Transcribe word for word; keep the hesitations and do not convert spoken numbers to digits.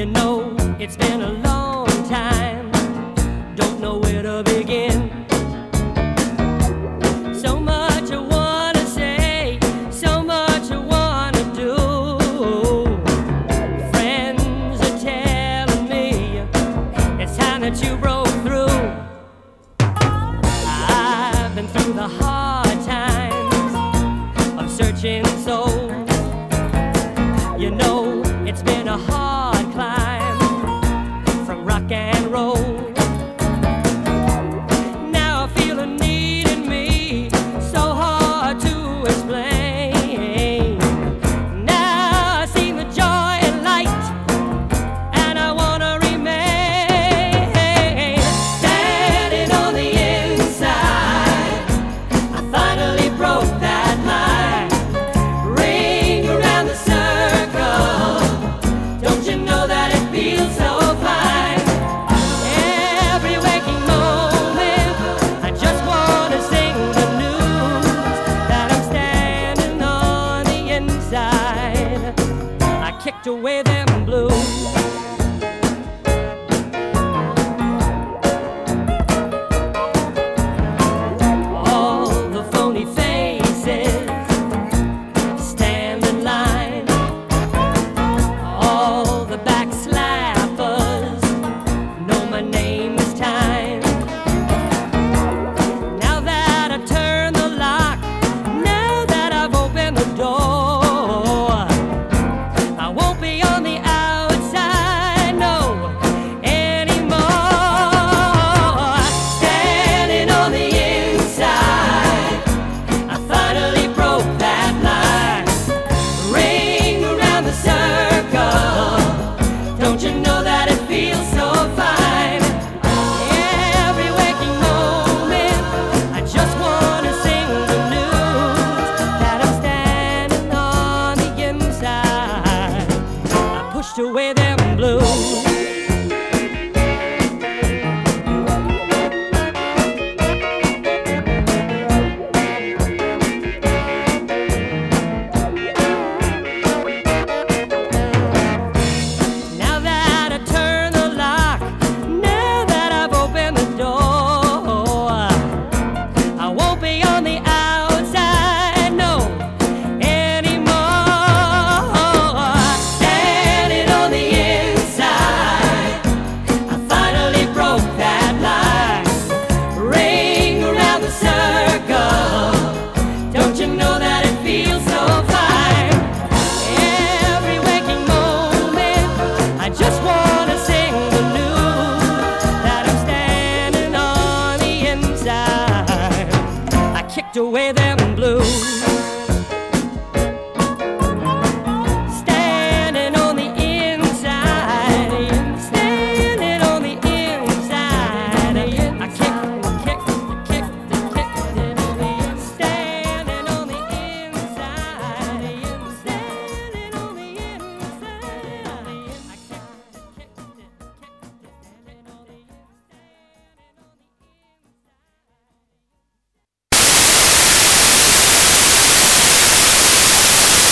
You know, it's been a long time, don't know where to begin. So much I wanna say, so much I wanna do. Friends are telling me it's time that you broke through. I've been through the hard times of searching souls. You know, it's been a hard climb from rock and roll. Now I feel a need in me, so hard to explain. Now I see the joy and light, and I wanna remain. Standing on the inside, I finally broke that line. Ring around the circle, don't you know that it feels so fine? Every waking moment, I just wanna sing the news that I'm standing on the inside. I kicked away them blues. All the phony faces stand in line. All the backslappers know my name this time. Now that I turn the lock, now that I've opened the door, I won't be on the outside, no, anymore. Standing on the inside, I finally broke that line. Ring around the circle, don't you know that it feels so fine? Every waking moment, I just wanna sing the news that I'm standing on the inside. I pushed away them blues. Now that I turn the lock, now that I've opened the door, I won't be on the outside, no, anymore. Standing on the inside, I finally broke that line. Ring around the circle, don't you know that it feels so fine? Every waking moment, I just wanna sing the news that I'm standing on the inside. I kicked away them blues.